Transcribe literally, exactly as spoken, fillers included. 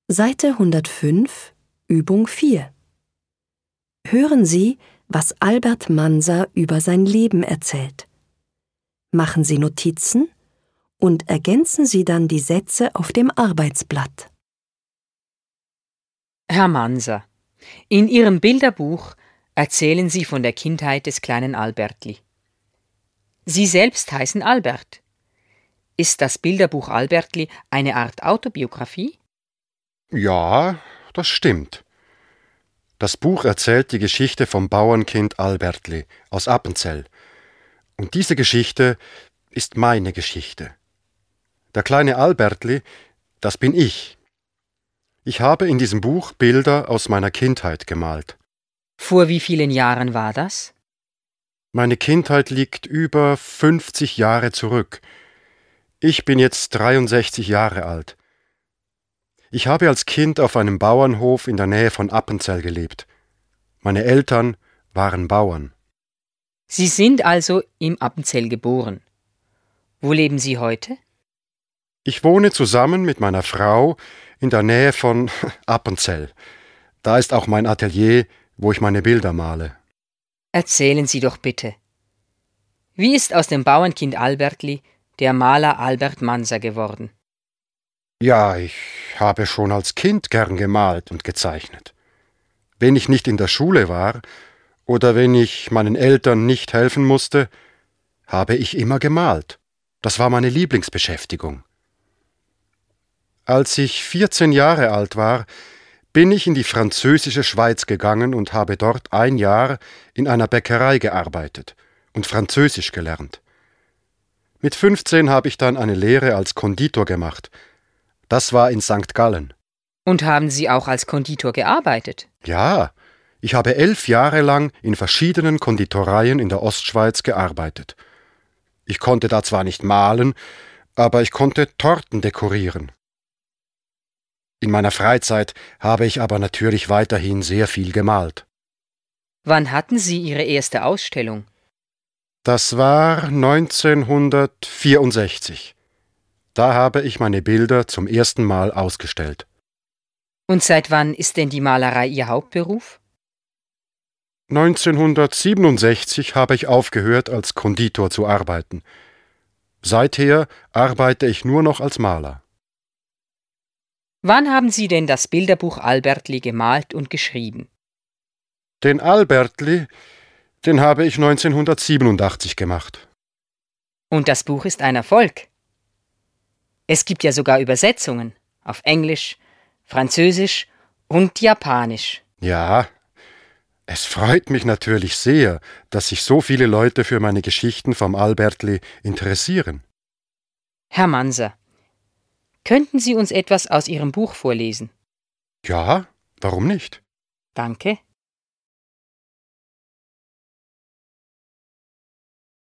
Seite hundertfünf, Übung vier. Hören Sie, was Albert Manser über sein Leben erzählt. Machen Sie Notizen und ergänzen Sie dann die Sätze auf dem Arbeitsblatt. Herr Manser, in Ihrem Bilderbuch erzählen Sie von der Kindheit des kleinen Albertli. Sie selbst heißen Albert. Ist das Bilderbuch Albertli eine Art Autobiografie? Ja, das stimmt. Das Buch erzählt die Geschichte vom Bauernkind Albertli aus Appenzell. Und diese Geschichte ist meine Geschichte. Der kleine Albertli, das bin ich. Ich habe in diesem Buch Bilder aus meiner Kindheit gemalt. Vor wie vielen Jahren war das? Meine Kindheit liegt über fünfzig Jahre zurück. Ich bin jetzt dreiundsechzig Jahre alt. Ich habe als Kind auf einem Bauernhof in der Nähe von Appenzell gelebt. Meine Eltern waren Bauern. Sie sind also im Appenzell geboren. Wo leben Sie heute? Ich wohne zusammen mit meiner Frau in der Nähe von Appenzell. Da ist auch mein Atelier, wo ich meine Bilder male. Erzählen Sie doch bitte. Wie ist aus dem Bauernkind Albertli der Maler Albert Manser geworden? Ja, ich habe schon als Kind gern gemalt und gezeichnet. Wenn ich nicht in der Schule war oder wenn ich meinen Eltern nicht helfen musste, habe ich immer gemalt. Das war meine Lieblingsbeschäftigung. Als ich vierzehn Jahre alt war, bin ich in die französische Schweiz gegangen und habe dort ein Jahr in einer Bäckerei gearbeitet und Französisch gelernt. Mit fünfzehn habe ich dann eine Lehre als Konditor gemacht. Das war in Sankt Gallen. Und haben Sie auch als Konditor gearbeitet? Ja, ich habe elf Jahre lang in verschiedenen Konditoreien in der Ostschweiz gearbeitet. Ich konnte da zwar nicht malen, aber ich konnte Torten dekorieren. In meiner Freizeit habe ich aber natürlich weiterhin sehr viel gemalt. Wann hatten Sie Ihre erste Ausstellung? Das war neunzehnhundertvierundsechzig. Da habe ich meine Bilder zum ersten Mal ausgestellt. Und seit wann ist denn die Malerei Ihr Hauptberuf? neunzehnhundertsiebenundsechzig habe ich aufgehört, als Konditor zu arbeiten. Seither arbeite ich nur noch als Maler. Wann haben Sie denn das Bilderbuch Albertli gemalt und geschrieben? Den Albertli, den habe ich neunzehnhundertsiebenundachtzig gemacht. Und das Buch ist ein Erfolg. Es gibt ja sogar Übersetzungen auf Englisch, Französisch und Japanisch. Ja, es freut mich natürlich sehr, dass sich so viele Leute für meine Geschichten vom Albertli interessieren. Herr Manser, könnten Sie uns etwas aus Ihrem Buch vorlesen? Ja, warum nicht? Danke.